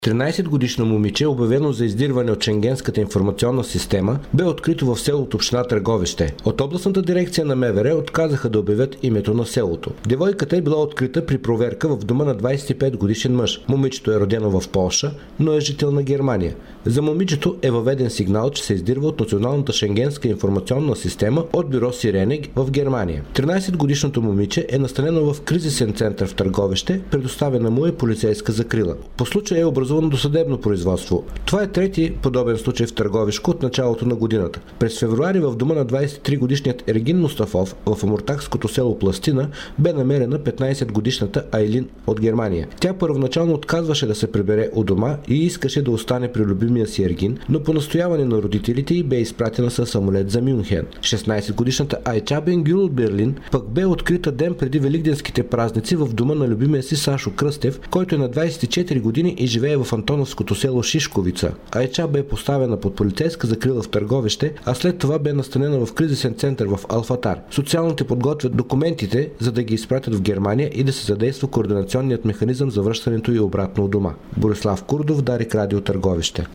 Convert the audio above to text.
13-годишно момиче, обявено за издирване от Шенгенската информационна система, бе открито в селото община Търговище. От областната дирекция на МВР отказаха да обявят името на селото. Девойката е била открита при проверка в дома на 25-годишен мъж. Момичето е родено в Полша, но е жител на Германия. За момичето е въведен сигнал, че се издирва от Националната шенгенска информационна система от бюро Сиренег в Германия. 13-годишното момиче е настанено в кризисен център в Търговище, предоставена му е полицейска закрила. По случая е образувано досъдебно производство. Това е трети подобен случай в Търговишко от началото на годината. През февруари в дома на 23-годишният Ергин Мустафов в омуртакското село Пластина бе намерена 15-годишната Айлин от Германия. Тя първоначално отказваше да се прибере у дома и искаше да остане при любимия си Ергин, но по настояване на родителите й бе изпратена със самолет за Мюнхен. 16-годишната Айча Бенгюл от Берлин пък бе открита ден преди великденските празници в дома на любимия си Сашо Кръстев, който е на 24 години и живее в Антоновското село Шишковица. Айча бе поставена под полицейска закрила в Търговище, а след това бе настанена в кризисен център в Алфатар. Социалните подготвят документите, за да ги изпратят в Германия и да се задейства координационният механизъм за връщането и обратно у дома. Борислав Курдов, Дарик Радио Търговище.